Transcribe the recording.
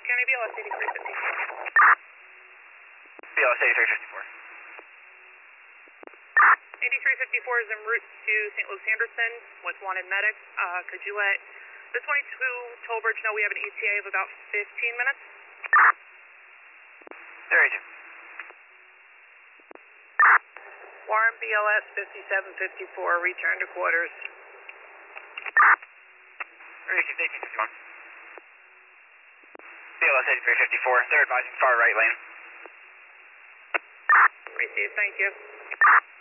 County BLS 8354. BLS 8354. 8354 is en route to St. Luke's Anderson with wanted medics. Could you let the 22 toll bridge know we have an ETA of about 15 minutes? There you go. Warren BLS 5754, return to quarters. Receive 1851. BLS 8354, they're advising far right lane. Received, thank you.